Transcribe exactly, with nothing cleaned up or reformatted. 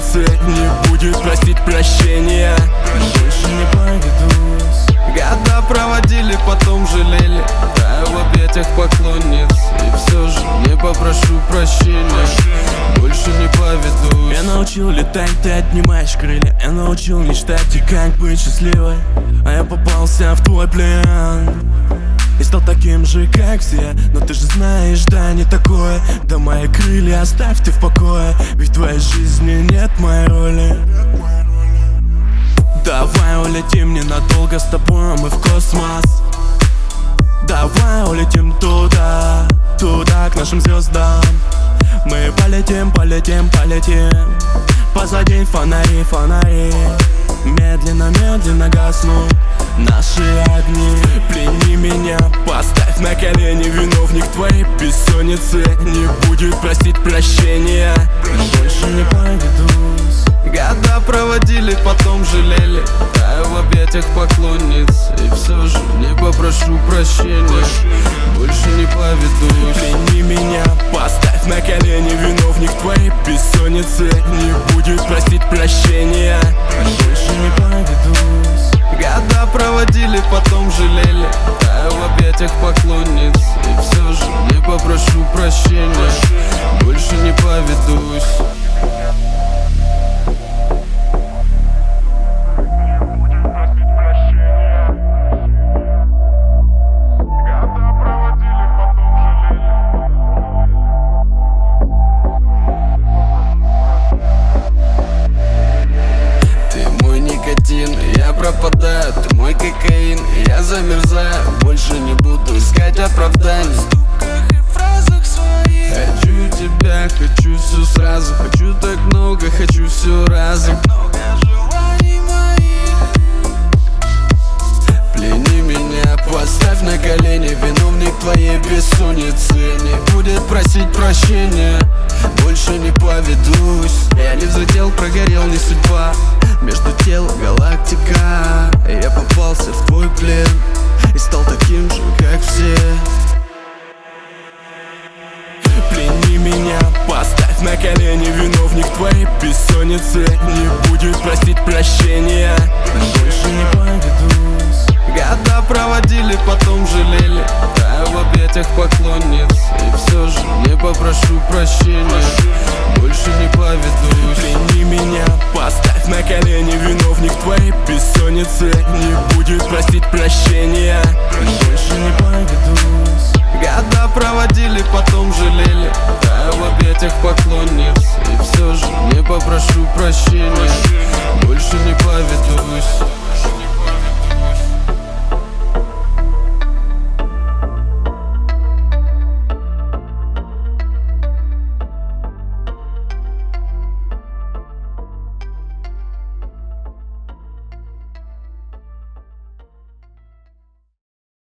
бессонницы не будет просить прощения. Больше не поведусь. Года проводили, потом жалели, таю в объятиях поклонниц. И все же не попрошу прощения, больше не поведусь. Я научил летать, ты отнимаешь крылья. Я научил мечтать и как быть счастливой. А я попался в твой плен и стал таким же, как все. Но ты же знаешь, да, не такое. Да мои крылья оставь ты в покое, ведь в твоей жизни нет моей роли. Давай улетим ненадолго с тобой, мы в космос. Давай улетим туда, туда, к нашим звездам. Мы полетим, полетим, полетим. Позади фонари, фонари. Медленно, медленно гаснут наши огни. Плени меня, поставь на колени. Виновник твоей бессонницы не будет просить прощения. Больше не поведусь. Года проводили, потом жалели, таю в объятиях поклонниц. И все же не попрошу прощения, больше не поведусь. Плени меня, поставь на колени. Виновник твоей бессонницы не будет просить прощения. Больше не поведусь. Года проводили, потом жалели, таю в объятиях поклонниц. И все же не попрошу прощения, больше не поведусь. Я пропадаю, ты мой кокаин, и я замерзаю. Больше не буду искать оправданий в стуках и фразах своих. Хочу тебя, хочу все сразу. Хочу так много, хочу все разом. Так много желаний моих. Плени меня, поставь на колени. Виновник твоей бессонницы не будет просить прощения, больше не поведусь. Я не взлетел, прогорел, не судьба. Между тел галактика. И я попался в твой плен и стал таким же, как все. Плени меня, поставь на колени. Виновник твоей бессонницы не будет просить прощения. Больше не поведусь. Года проводили, потом жалели, таю в объятиях поклонниц. И все же не попрошу прощения, больше не поведусь. Плени меня, поставь на колени. Виновник твоей бессонницы не будет просить прощения. Больше не поведусь. Года проводили, потом жалели, таю в объятиях поклонниц. И все же не попрошу прощения,